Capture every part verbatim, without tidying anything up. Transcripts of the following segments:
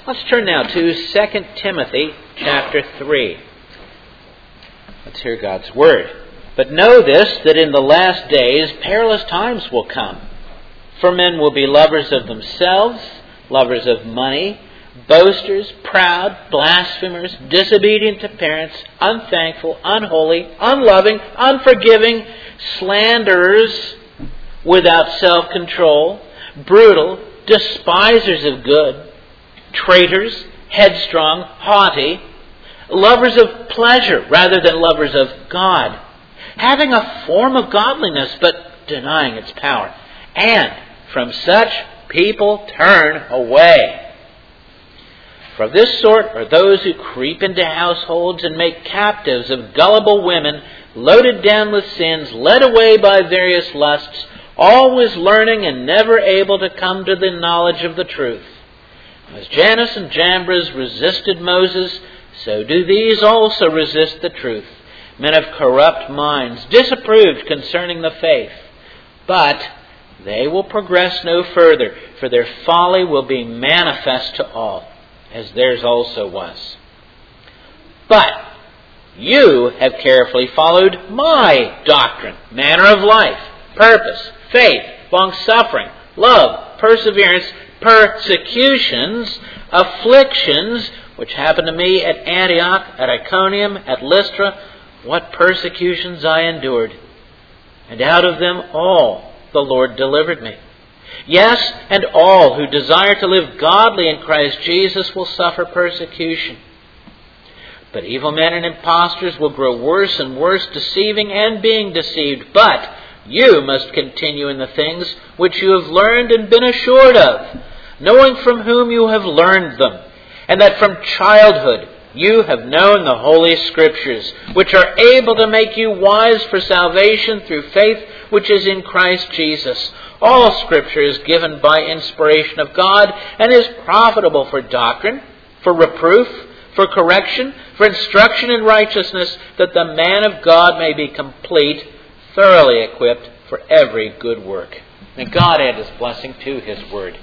Let's turn now to Second Timothy chapter three. Let's hear God's Word. "But know this, that in the last days perilous times will come. For men will be lovers of themselves, lovers of money, boasters, proud, blasphemers, disobedient to parents, unthankful, unholy, unloving, unforgiving, slanderers, without self-control, brutal, despisers of good, traitors, headstrong, haughty, lovers of pleasure rather than lovers of God, having a form of godliness but denying its power. And from such people turn away. For this sort are those who creep into households and make captives of gullible women, loaded down with sins, led away by various lusts, always learning and never able to come to the knowledge of the truth. As Jannes and Jambres resisted Moses, so do these also resist the truth. Men of corrupt minds, disapproved concerning the faith. But they will progress no further, for their folly will be manifest to all, as theirs also was. But you have carefully followed my doctrine, manner of life, purpose, faith, long-suffering, love, perseverance, persecutions, afflictions, which happened to me at Antioch, at Iconium, at Lystra, what persecutions I endured. And out of them all the Lord delivered me. Yes, and all who desire to live godly in Christ Jesus will suffer persecution. But evil men and impostors will grow worse and worse, deceiving and being deceived. But you must continue in the things which you have learned and been assured of, knowing from whom you have learned them, and that from childhood you have known the Holy Scriptures, which are able to make you wise for salvation through faith which is in Christ Jesus. All Scripture is given by inspiration of God and is profitable for doctrine, for reproof, for correction, for instruction in righteousness, that the man of God may be complete, thoroughly equipped for every good work." May God add His blessing to His Word.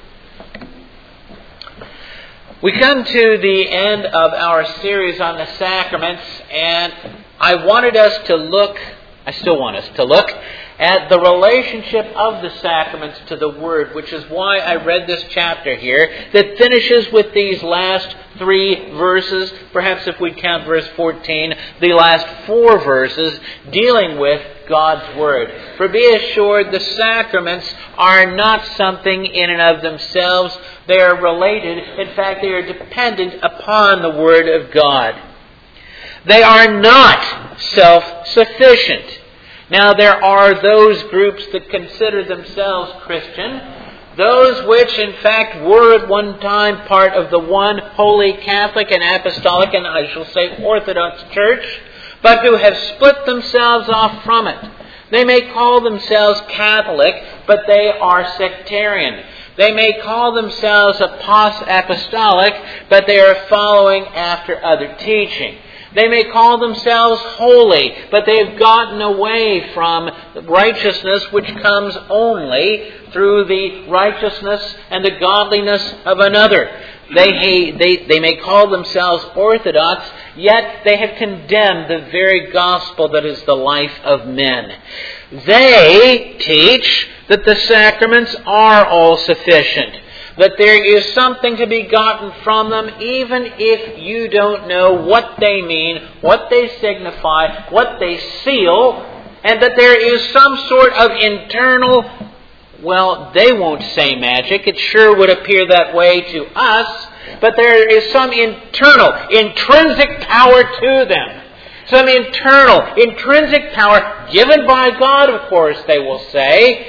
We come to the end of our series on the sacraments, and I wanted us to look, I still want us to look, at the relationship of the sacraments to the Word, which is why I read this chapter here that finishes with these last three verses, perhaps if we count verse fourteen, the last four verses dealing with God's Word. For be assured, the sacraments are not something in and of themselves. They are related. In fact, they are dependent upon the Word of God. They are not self-sufficient. Now, there are those groups that consider themselves Christian, those which, in fact, were at one time part of the one holy Catholic and Apostolic, and I shall say Orthodox Church, but who have split themselves off from it. They may call themselves Catholic, but they are sectarian. They may call themselves apostolic, but they are following after other teaching. They may call themselves holy, but they have gotten away from righteousness, which comes only through the righteousness and the godliness of another. They, they, they may call themselves Orthodox, yet they have condemned the very gospel that is the life of men. They teach that the sacraments are all sufficient, that there is something to be gotten from them even if you don't know what they mean, what they signify, what they seal, and that there is some sort of internal, well, they won't say magic, it sure would appear that way to us, but there is some internal, intrinsic power to them. Some internal, intrinsic power given by God, of course, they will say,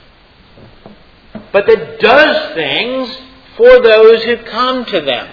but that does things for those who come to them.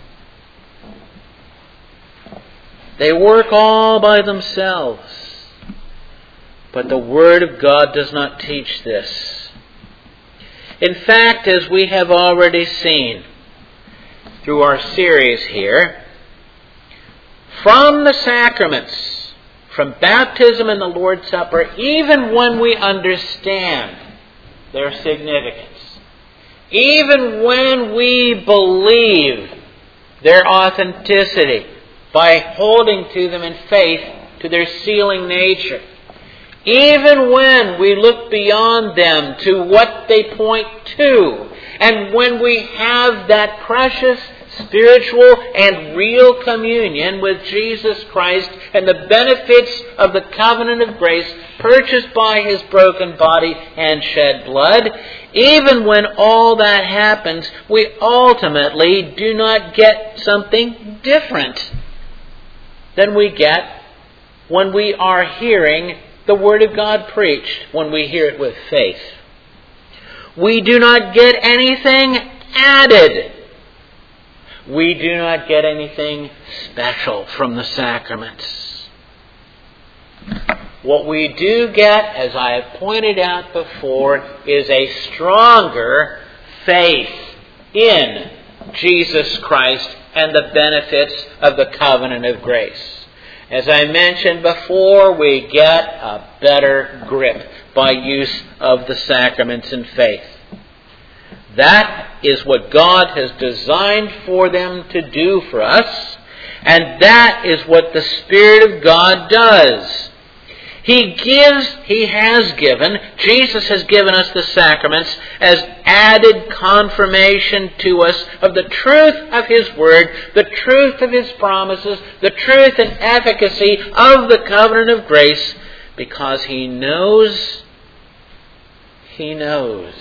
They work all by themselves. But the Word of God does not teach this. In fact, as we have already seen through our series here, from the sacraments, from baptism and the Lord's Supper, even when we understand their significance, even when we believe their authenticity by holding to them in faith to their sealing nature. Even when we look beyond them to what they point to, and when we have that precious spiritual and real communion with Jesus Christ and the benefits of the covenant of grace purchased by His broken body and shed blood, even when all that happens, we ultimately do not get something different than we get when we are hearing the Word of God preached, when we hear it with faith. We do not get anything added. We do not get anything special from the sacraments. What we do get, as I have pointed out before, is a stronger faith in Jesus Christ and the benefits of the covenant of grace. As I mentioned before, we get a better grip by use of the sacraments in faith. That is what God has designed for them to do for us, and that is what the Spirit of God does. He gives, He has given, Jesus has given us the sacraments as added confirmation to us of the truth of His Word, the truth of His promises, the truth and efficacy of the covenant of grace, because He knows, He knows,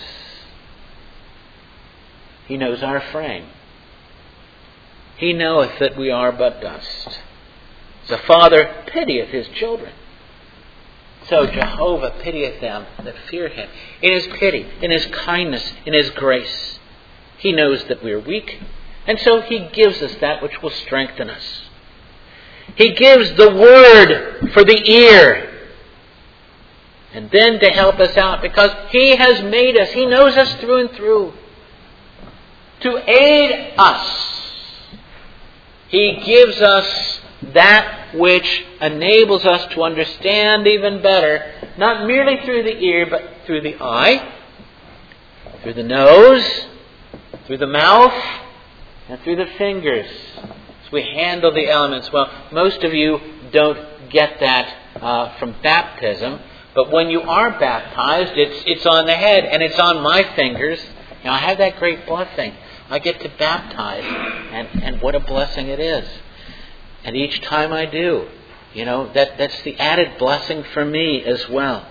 He knows our frame. He knoweth that we are but dust. The Father pitieth His children. So Jehovah pitieth them that fear Him. In His pity, in His kindness, in His grace, He knows that we are weak. And so He gives us that which will strengthen us. He gives the Word for the ear. And then to help us out, because He has made us, He knows us through and through. To aid us, He gives us that which enables us to understand even better, not merely through the ear, but through the eye, through the nose, through the mouth, and through the fingers. As we handle the elements. Well, most of you don't get that uh, from baptism, but when you are baptized, it's it's on the head, and it's on my fingers. Now, I have that great blessing. I get to baptize, and, and what a blessing it is. And each time I do, you know, that, that's the added blessing for me as well.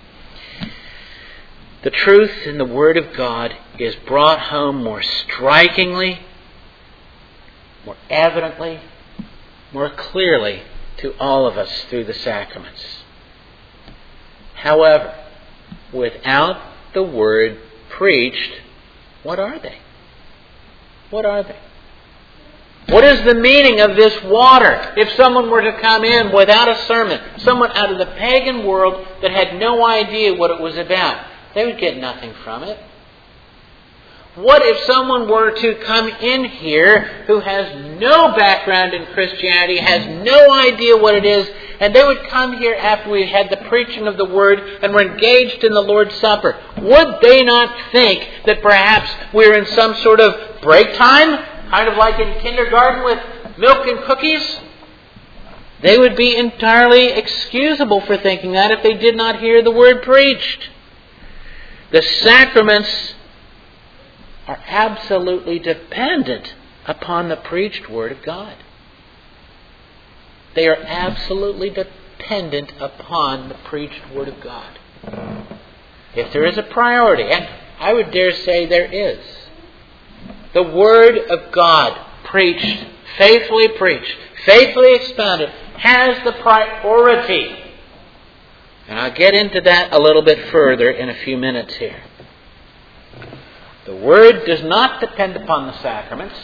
The truth in the Word of God is brought home more strikingly, more evidently, more clearly to all of us through the sacraments. However, without the Word preached, what are they? What are they? What is the meaning of this water? If someone were to come in without a sermon, someone out of the pagan world that had no idea what it was about, they would get nothing from it. What if someone were to come in here who has no background in Christianity, has no idea what it is, and they would come here after we had the preaching of the Word and were engaged in the Lord's Supper? Would they not think that perhaps we're in some sort of break time? Kind of like in kindergarten with milk and cookies? They would be entirely excusable for thinking that if they did not hear the Word preached. The sacraments are absolutely dependent upon the preached Word of God. They are absolutely dependent upon the preached Word of God. If there is a priority, and I would dare say there is, the Word of God, preached, faithfully preached, faithfully expounded, has the priority. And I'll get into that a little bit further in a few minutes here. The Word does not depend upon the sacraments.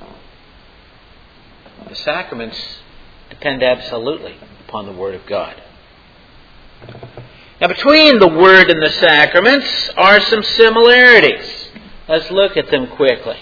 The sacraments depend absolutely upon the Word of God. Now, between the Word and the sacraments are some similarities. Let's look at them quickly.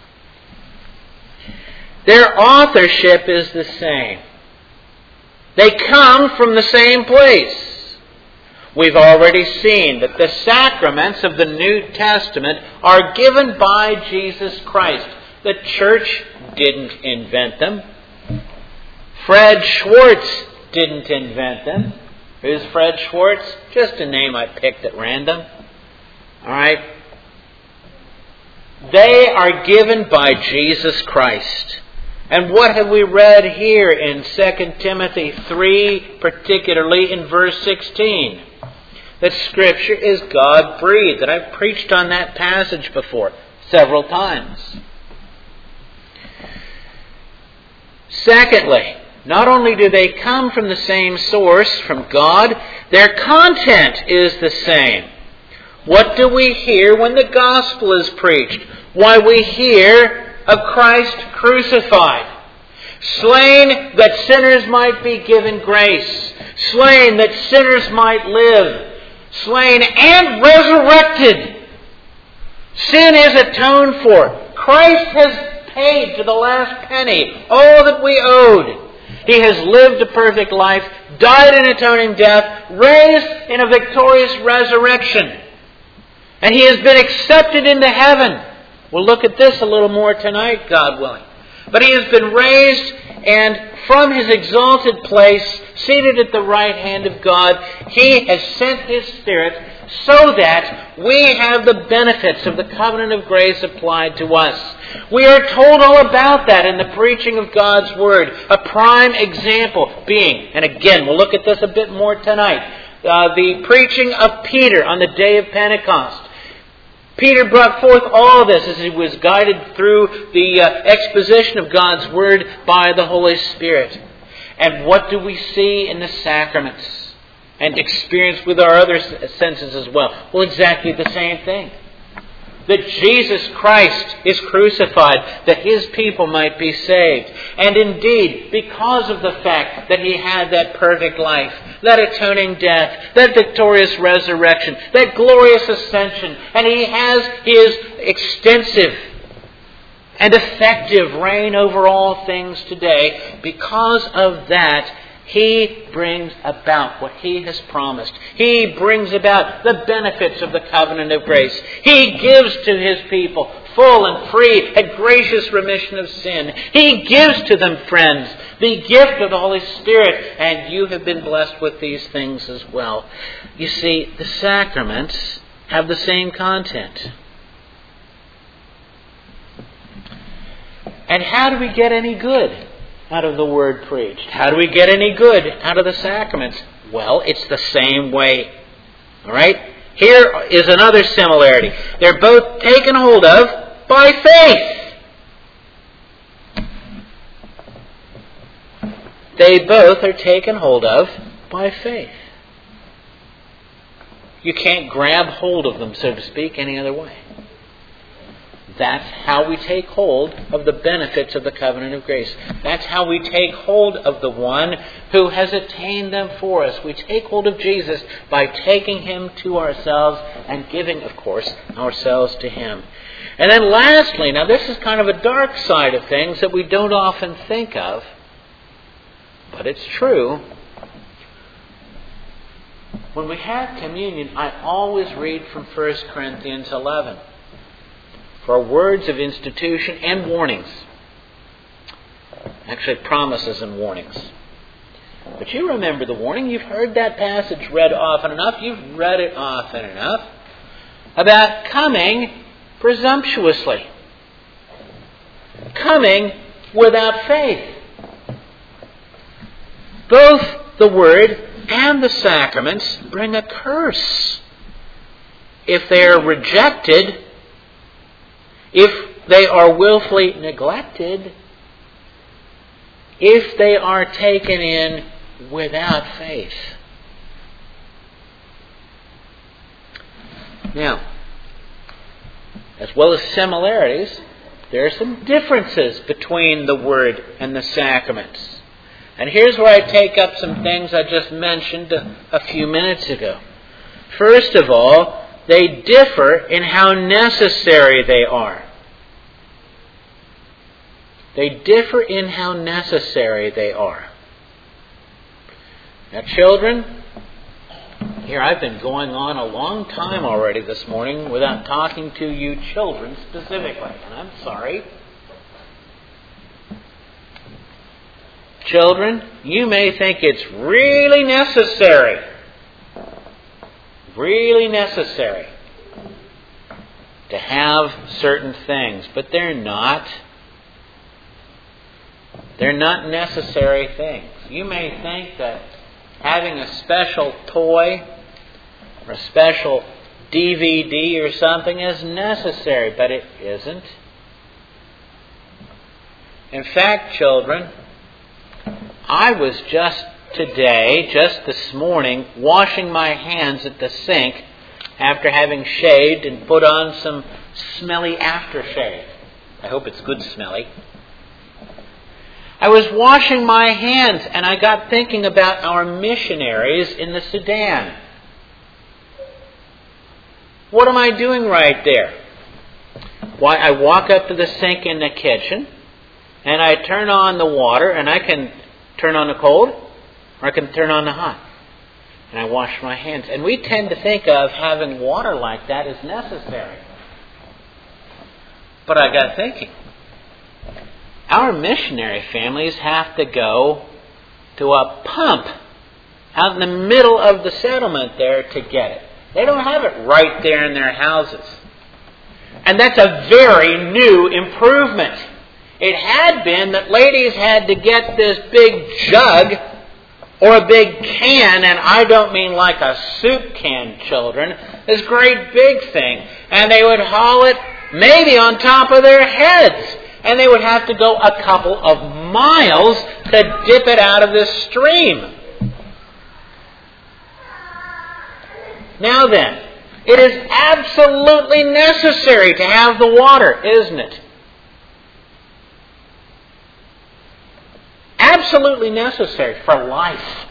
Their authorship is the same. They come from the same place. We've already seen that the sacraments of the New Testament are given by Jesus Christ. The church didn't invent them. Fred Schwartz didn't invent them. Who's Fred Schwartz? Just a name I picked at random. All right? They are given by Jesus Christ. And what have we read here in Second Timothy three, particularly in verse sixteen? That Scripture is God-breathed. And I've preached on that passage before several times. Secondly, not only do they come from the same source, from God, their content is the same. What do we hear when the gospel is preached? Why, we hear of Christ crucified, slain that sinners might be given grace, slain that sinners might live, slain and resurrected. Sin is atoned for. Christ has paid to the last penny all that we owed. He has lived a perfect life, died an atoning death, raised in a victorious resurrection. And He has been accepted into heaven. We'll look at this a little more tonight, God willing. But He has been raised, and from His exalted place, seated at the right hand of God, He has sent His Spirit so that we have the benefits of the covenant of grace applied to us. We are told all about that in the preaching of God's Word. A prime example being, and again, we'll look at this a bit more tonight, uh, the preaching of Peter on the day of Pentecost. Peter brought forth all this as he was guided through the uh, exposition of God's Word by the Holy Spirit. And what do we see in the sacraments? And experience with our other senses as well? Well, exactly the same thing. That Jesus Christ is crucified, that His people might be saved. And indeed, because of the fact that He had that perfect life, that atoning death, that victorious resurrection, that glorious ascension, and He has His extensive and effective reign over all things today, because of that, He brings about what He has promised. He brings about the benefits of the covenant of grace. He gives to His people full and free and gracious remission of sin. He gives to them, friends, the gift of the Holy Spirit, and you have been blessed with these things as well. You see, the sacraments have the same content. And how do we get any good out of the Word preached? How do we get any good out of the sacraments? Well, it's the same way. All right? Here is another similarity. They're both taken hold of by faith. They both are taken hold of by faith. You can't grab hold of them, so to speak, any other way. That's how we take hold of the benefits of the covenant of grace. That's how we take hold of the one who has attained them for us. We take hold of Jesus by taking Him to ourselves and giving, of course, ourselves to Him. And then lastly, now this is kind of a dark side of things that we don't often think of, but it's true. When we have communion, I always read from First Corinthians eleven. For words of institution and warnings. Actually, promises and warnings. But you remember the warning. You've heard that passage read often enough. You've read it often enough. About coming presumptuously. Coming without faith. Both the Word and the sacraments bring a curse. If they are rejected, if they are willfully neglected, if they are taken in without faith. Now, as well as similarities, there are some differences between the Word and the sacraments. And here's where I take up some things I just mentioned a, a few minutes ago. First of all, they differ in how necessary they are. They differ in how necessary they are. Now, children, here I've been going on a long time already this morning without talking to you children specifically, and I'm sorry. children, you may think it's really necessary, really necessary to have certain things, but they're not. They're not necessary things. You may think that having a special toy or a special D V D or something is necessary, but it isn't. In fact, children, I was just today, just this morning, washing my hands at the sink after having shaved and put on some smelly aftershave. I hope it's good smelly. I was washing my hands and I got thinking about our missionaries in the Sudan. What am I doing right there? Why, I walk up to the sink in the kitchen and I turn on the water, and I can turn on the cold or I can turn on the hot. And I wash my hands. And we tend to think of having water like that as necessary. But I got thinking. Our missionary families have to go to a pump out in the middle of the settlement there to get it. They don't have it right there in their houses. And that's a very new improvement. It had been that ladies had to get this big jug or a big can, and I don't mean like a soup can, children, this great big thing. And they would haul it maybe on top of their heads. And they would have to go a couple of miles to dip it out of this stream. Now then, it is absolutely necessary to have the water, isn't it? Absolutely necessary for life.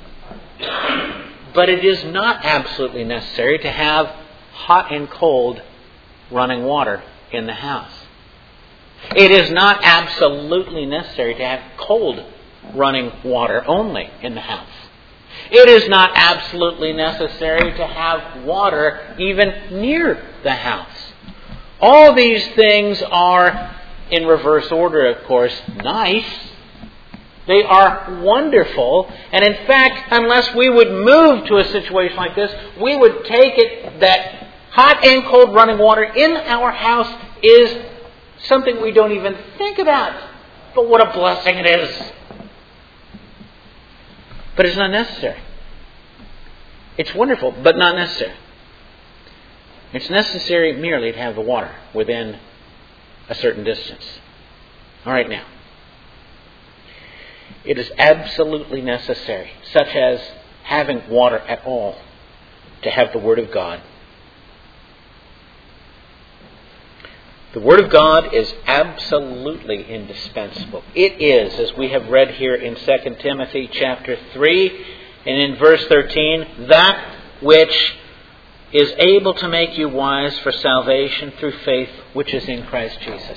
But it is not absolutely necessary to have hot and cold running water in the house. It is not absolutely necessary to have cold running water only in the house. It is not absolutely necessary to have water even near the house. All these things are, in reverse order, of course, nice. They are wonderful. And in fact, unless we would move to a situation like this, we would take it that hot and cold running water in our house is something we don't even think about. But what a blessing it is. But it's not necessary. It's wonderful, but not necessary. It's necessary merely to have the water within a certain distance. All right, now. It is absolutely necessary, such as having water at all, to have the Word of God. The Word of God is absolutely indispensable. It is, as we have read here in Second Timothy chapter three, and in verse thirteen, that which is able to make you wise for salvation through faith which is in Christ Jesus.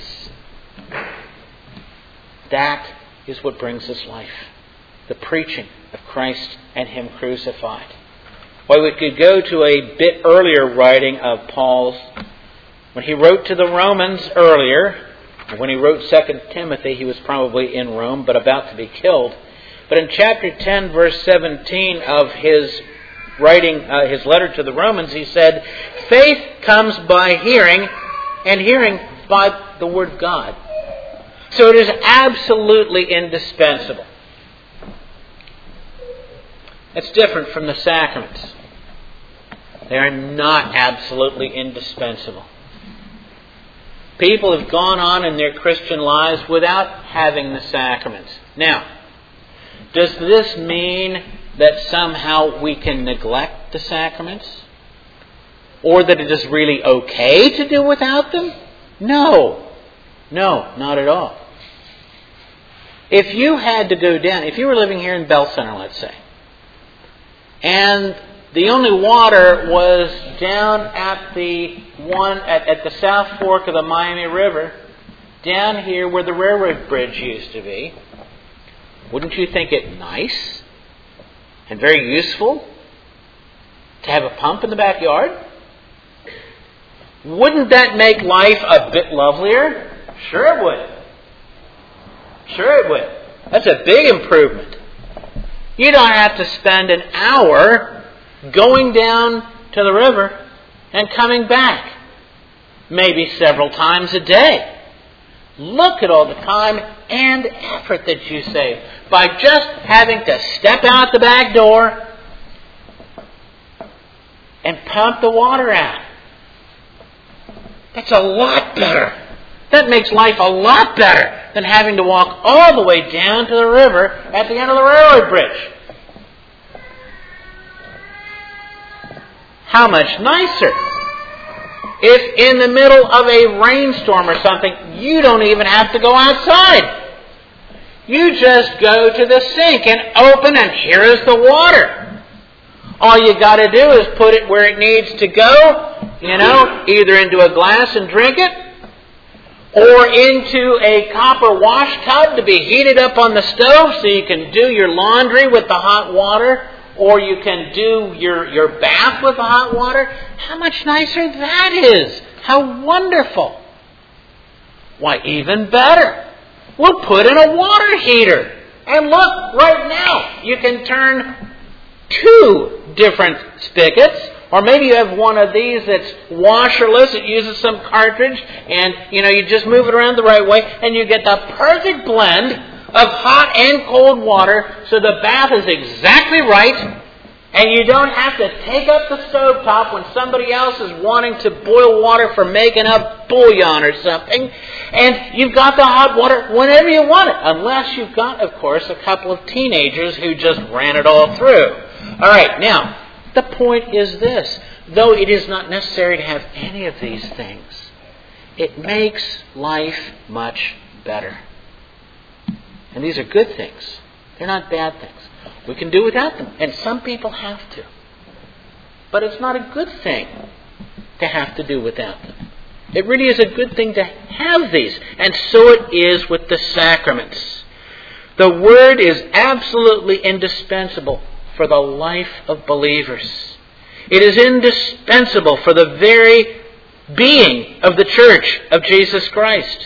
That is what brings us life. The preaching of Christ and Him crucified. Why, we could go to a bit earlier writing of Paul's. When he wrote to the Romans earlier, when he wrote Second Timothy, he was probably in Rome, but about to be killed. But in chapter ten, verse seventeen of his writing, uh, his letter to the Romans, he said, faith comes by hearing, and hearing by the Word of God. So it is absolutely indispensable. It's different from the sacraments. They are not absolutely indispensable. People have gone on in their Christian lives without having the sacraments. Now, does this mean that somehow we can neglect the sacraments? Or that it is really okay to do without them? No. No, not at all. If you had to go down, if you were living here in Bell Center, let's say, and the only water was down at the one at, at the South Fork of the Miami River, down here where the railroad bridge used to be, wouldn't you think it nice and very useful to have a pump in the backyard? Wouldn't that make life a bit lovelier? Sure it would. Sure it would. That's a big improvement. You don't have to spend an hour going down to the river and coming back, maybe several times a day. Look at all the time and effort that you save by just having to step out the back door and pump the water out. That's a lot better. That makes life a lot better than having to walk all the way down to the river at the end of the railroad bridge. How much nicer if in the middle of a rainstorm or something, you don't even have to go outside. You just go to the sink and open, and here is the water. All you got to do is put it where it needs to go, you know, either into a glass and drink it, or into a copper wash tub to be heated up on the stove so you can do your laundry with the hot water, or you can do your, your bath with the hot water. How much nicer that is. How wonderful. Why, even better. We'll put in a water heater. And look, right now, you can turn two different spigots. Or maybe you have one of these that's washerless. It uses some cartridge. And, you know, you just move it around the right way. And you get the perfect blend of hot and cold water, so the bath is exactly right, and you don't have to take up the stovetop when somebody else is wanting to boil water for making up bouillon or something, and you've got the hot water whenever you want it, unless you've got, of course, a couple of teenagers who just ran it all through. All right, now, the point is this. Though it is not necessary to have any of these things, it makes life much better. And these are good things. They're not bad things. We can do without them. And some people have to. But it's not a good thing to have to do without them. It really is a good thing to have these. And so it is with the sacraments. The Word is absolutely indispensable for the life of believers. It is indispensable for the very being of the Church of Jesus Christ.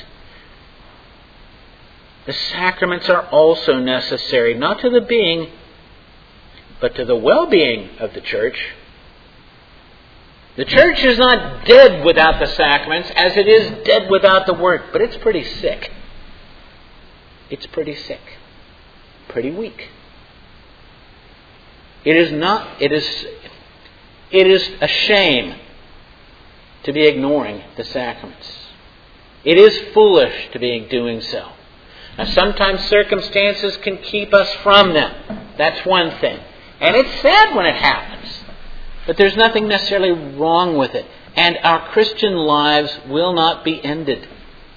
The sacraments are also necessary, not to the being, but to the well-being of the church. The church is not dead without the sacraments, as it is dead without the Word, but it's pretty sick. It's pretty sick. Pretty weak. It is not, it is, it is a shame to be ignoring the sacraments. It is foolish to be doing so. Now, sometimes circumstances can keep us from them. That's one thing. And it's sad when it happens. But there's nothing necessarily wrong with it. And our Christian lives will not be ended.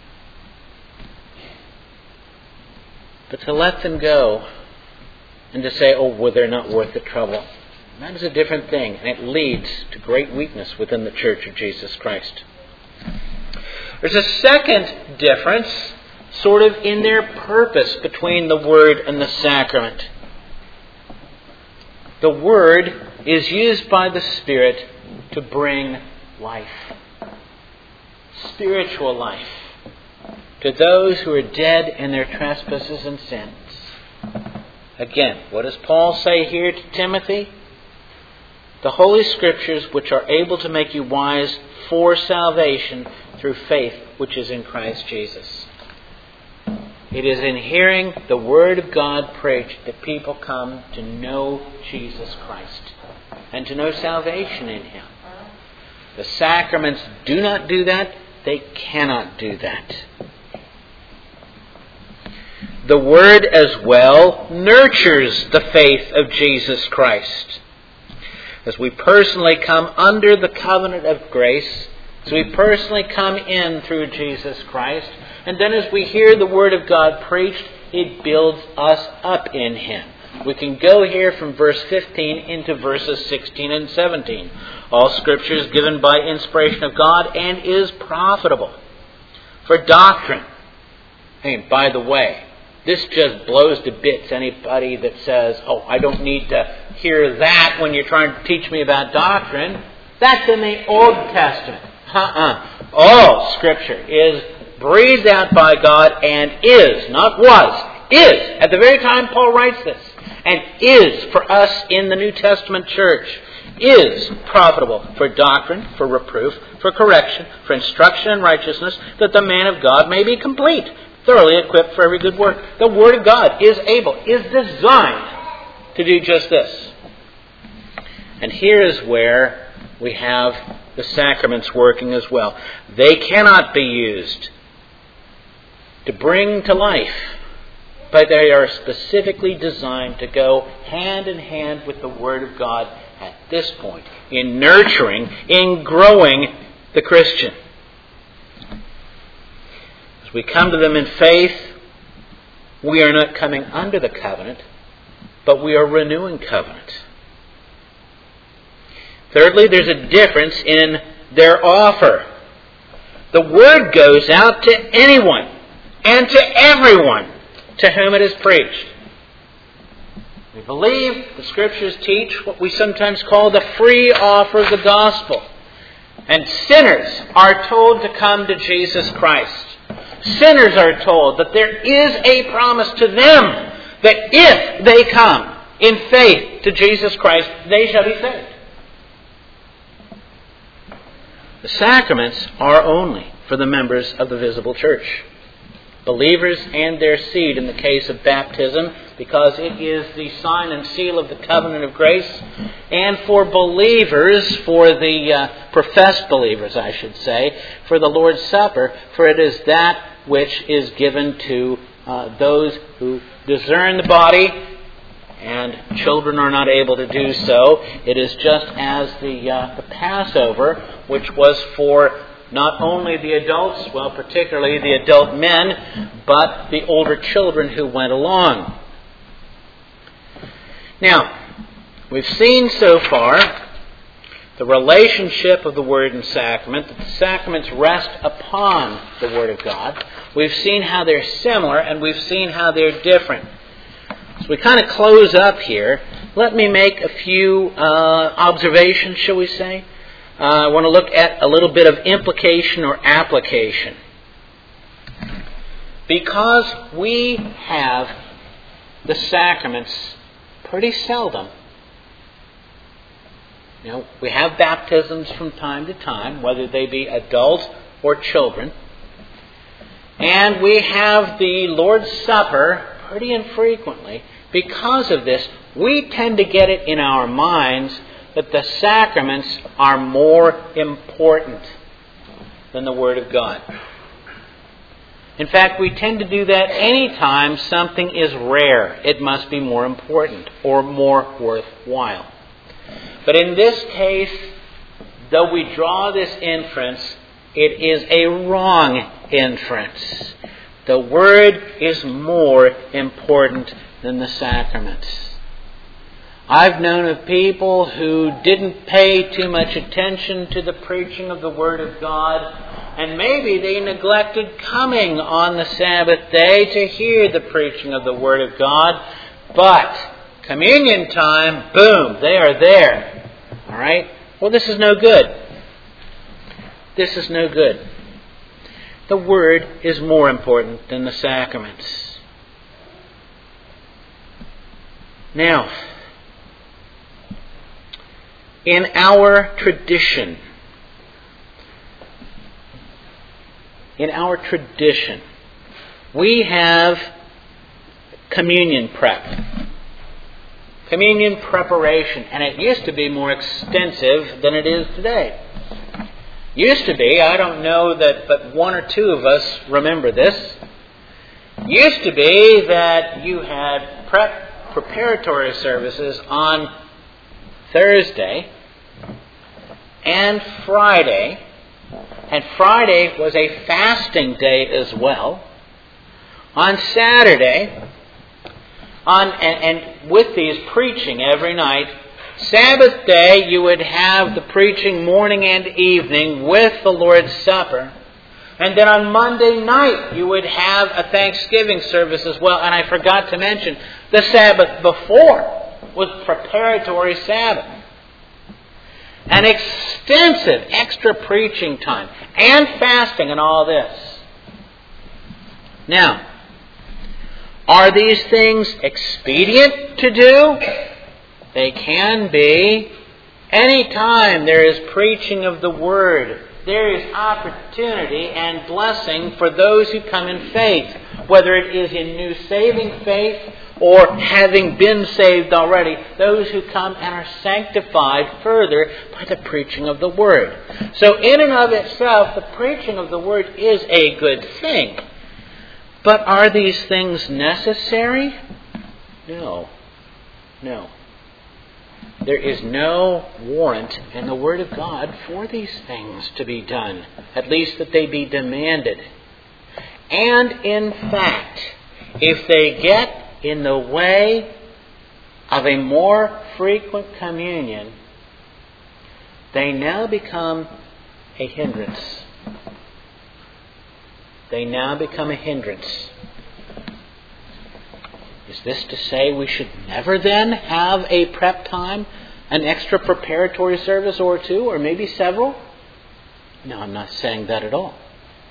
But to let them go and to say, oh, well, they're not worth the trouble, that is a different thing. And it leads to great weakness within the Church of Jesus Christ. There's a second difference, sort of in their purpose, between the Word and the sacrament. The Word is used by the Spirit to bring life. Spiritual life. To those who are dead in their trespasses and sins. Again, what does Paul say here to Timothy? The Holy Scriptures, which are able to make you wise for salvation through faith which is in Christ Jesus. It is in hearing the Word of God preached that people come to know Jesus Christ and to know salvation in Him. The sacraments do not do that. They cannot do that. The Word as well nurtures the faith of Jesus Christ. As we personally come under the covenant of grace, as we personally come in through Jesus Christ, and then as we hear the Word of God preached, it builds us up in Him. We can go here from verse fifteen into verses sixteen and seventeen. All Scripture is given by inspiration of God and is profitable for doctrine. And by the way, this just blows to bits anybody that says, oh, I don't need to hear that when you're trying to teach me about doctrine. That's in the Old Testament. Uh-uh. All Scripture is breathed out by God and is, not was, is, at the very time Paul writes this, and is for us in the New Testament church, is profitable for doctrine, for reproof, for correction, for instruction in righteousness, that the man of God may be complete, thoroughly equipped for every good work. The Word of God is able, is designed to do just this. And here is where we have the sacraments working as well. They cannot be used to bring to life, but they are specifically designed to go hand in hand with the Word of God at this point, in nurturing, in growing the Christian. As we come to them in faith, we are not coming under the covenant, but we are renewing covenant. Thirdly, there's a difference in their offer. The word goes out to anyone and to everyone to whom it is preached. We believe the Scriptures teach what we sometimes call the free offer of the gospel. And sinners are told to come to Jesus Christ. Sinners are told that there is a promise to them that if they come in faith to Jesus Christ, they shall be saved. The sacraments are only for the members of the visible church, believers and their seed in the case of baptism, because it is the sign and seal of the covenant of grace, and for believers, for the uh, professed believers, I should say, for the Lord's Supper, for it is that which is given to uh, those who discern the body, and children are not able to do so. It is just as the, uh, the Passover, which was for not only the adults, well, particularly the adult men, but the older children who went along. Now, we've seen so far the relationship of the Word and Sacrament, that the sacraments rest upon the Word of God. We've seen how they're similar, and we've seen how they're different. So we kind of close up here. Let me make a few uh, observations, shall we say. Uh, I want to look at a little bit of implication or application. Because we have the sacraments pretty seldom. You know, we have baptisms from time to time, whether they be adults or children. And we have the Lord's Supper pretty infrequently. Because of this, we tend to get it in our minds that the sacraments are more important than the Word of God. In fact, we tend to do that anytime something is rare. It must be more important or more worthwhile. But in this case, though we draw this inference, it is a wrong inference. The Word is more important than the sacraments. I've known of people who didn't pay too much attention to the preaching of the Word of God, and maybe they neglected coming on the Sabbath day to hear the preaching of the Word of God, but communion time, boom, they are there. All right? Well, this is no good. This is no good. The Word is more important than the sacraments. Now, in our tradition, in our tradition, we have communion prep. Communion preparation, and it used to be more extensive than it is today. Used to be, I don't know that but one or two of us remember this. Used to be that you had prep preparatory services on Thursday and Friday, and Friday was a fasting day as well. On Saturday, on and, and with these preaching every night, Sabbath day you would have the preaching morning and evening with the Lord's Supper. And then on Monday night you would have a Thanksgiving service as well. And I forgot to mention, the Sabbath before was preparatory Sabbath. An extensive extra preaching time and fasting and all this. Now, Are these things expedient to do? They can be. Anytime there is preaching of the Word, there is opportunity and blessing for those who come in faith, whether it is in new saving faith or having been saved already, those who come and are sanctified further by the preaching of the Word. So in and of itself, the preaching of the Word is a good thing. But are these things necessary? No. No. There is no warrant in the Word of God for these things to be done, at least that they be demanded. And in fact, if they get in the way of a more frequent communion, they now become a hindrance. They now become a hindrance. Is this to say we should never then have a prep time, an extra preparatory service or two, or maybe several? No, I'm not saying that at all.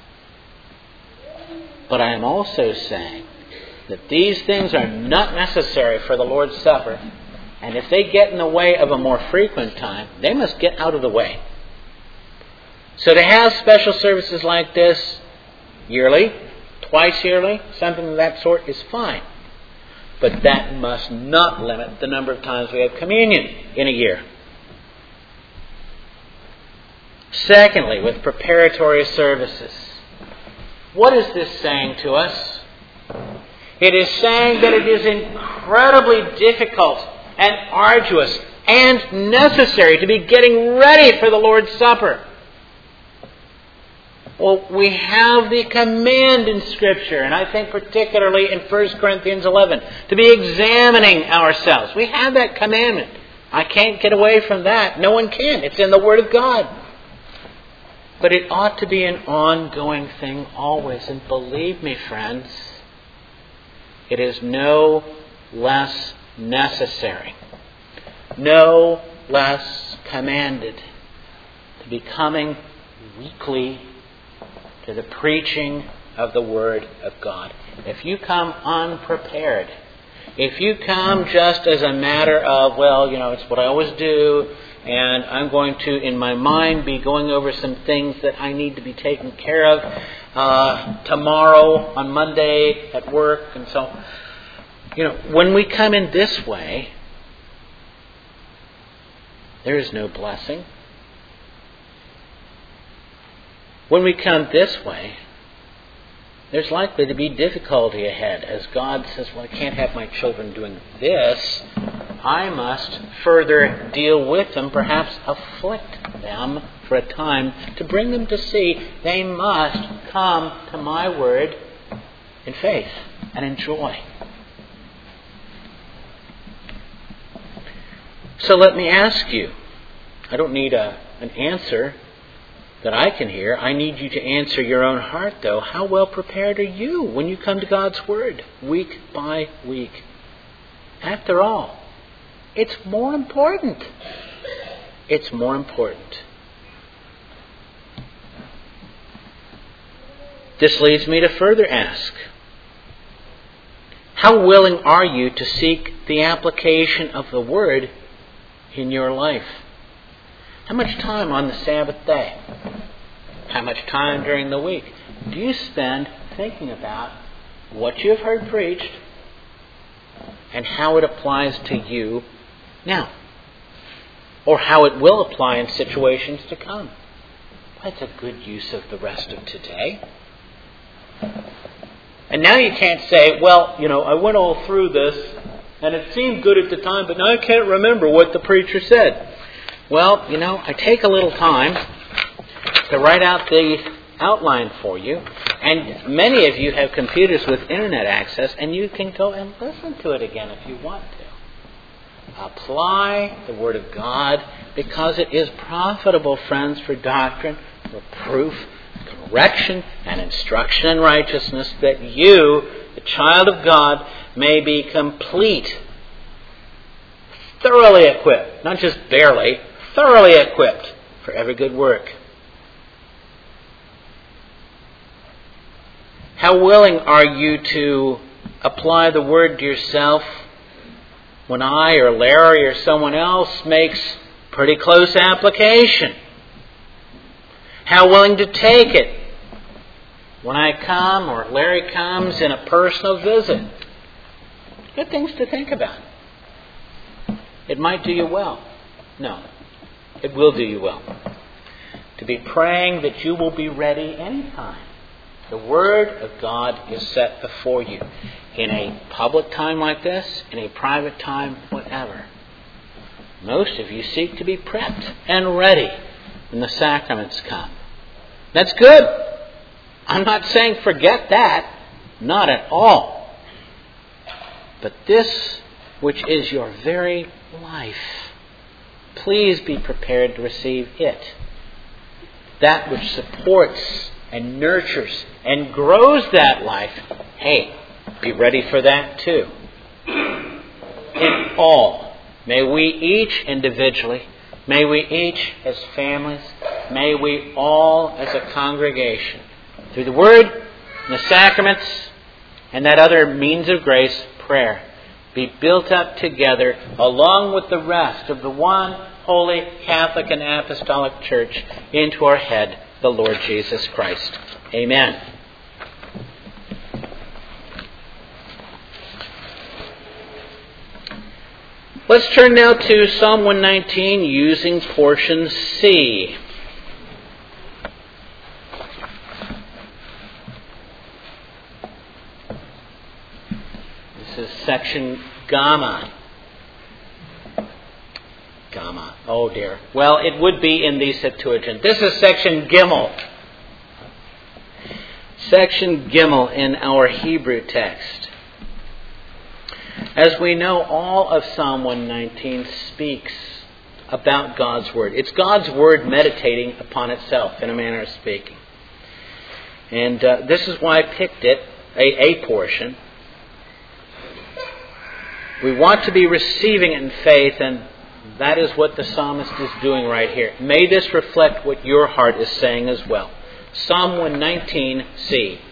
But I am also saying that these things are not necessary for the Lord's Supper, and if they get in the way of a more frequent time, they must get out of the way. So to have special services like this yearly, twice yearly, something of that sort is fine. But that must not limit the number of times we have communion in a year. Secondly, with preparatory services, what is this saying to us? It is saying that it is incredibly difficult and arduous and necessary to be getting ready for the Lord's Supper. Well, we have the command in Scripture, and I think particularly in First Corinthians eleven, to be examining ourselves. We have that commandment. I can't get away from that. No one can. It's in the Word of God. But it ought to be an ongoing thing always. And believe me, friends, it is no less necessary, no less commanded to be coming weekly to the preaching of the Word of God. If you come unprepared, if you come just as a matter of, well, you know, it's what I always do, and I'm going to, in my mind, be going over some things that I need to be taken care of uh, tomorrow, on Monday, at work, and so, you know, when we come in this way, there is no blessing. When we come this way, there's likely to be difficulty ahead, as God says, well, I can't have my children doing this. I must further deal with them, perhaps afflict them for a time, to bring them to see they must come to my Word in faith and in joy. So let me ask you, I don't need a, an answer that I can hear. I need you to answer your own heart, though. How well prepared are you when you come to God's Word, week by week? After all, it's more important. It's more important. This leads me to further ask, how willing are you to seek the application of the Word in your life? How much time on the Sabbath day? How much time during the week do you spend thinking about what you have heard preached and how it applies to you now? Or how it will apply in situations to come? That's a good use of the rest of today. And now you can't say, well, you know, I went all through this and it seemed good at the time, but now I can't remember what the preacher said. Well, you know, I take a little time to write out the outline for you, and many of you have computers with internet access, and you can go and listen to it again if you want to. Apply the Word of God, because it is profitable, friends, for doctrine, reproof, correction, and instruction in righteousness, that you, the child of God, may be complete, thoroughly equipped, not just barely, thoroughly equipped for every good work. How willing are you to apply the Word to yourself when I or Larry or someone else makes pretty close application? How willing to take it when I come or Larry comes in a personal visit? Good things to think about. It might do you well. No, it will do you well. To be praying that you will be ready anytime the Word of God is set before you. In a public time like this, in a private time, whatever. Most of you seek to be prepped and ready when the sacraments come. That's good. I'm not saying forget that. Not at all. But this, which is your very life, please be prepared to receive it. That which supports and nurtures and grows that life. Hey, be ready for that too. In all, may we each individually, may we each as families, may we all as a congregation, through the Word and the sacraments and that other means of grace, prayer, be built up together along with the rest of the one holy Catholic and Apostolic Church into our head, the Lord Jesus Christ. Amen. Let's turn now to Psalm one nineteen using portion C. This is section Gamma. Gamma. Oh dear. Well, it would be in the Septuagint. This is section Gimel. Section Gimel in our Hebrew text. As we know, all of Psalm one nineteen speaks about God's Word. It's God's Word meditating upon itself, in a manner of speaking. And uh, this is why I picked it, a, a portion. We want to be receiving it in faith, and that is what the psalmist is doing right here. May this reflect what your heart is saying as well. Psalm one nineteen, C.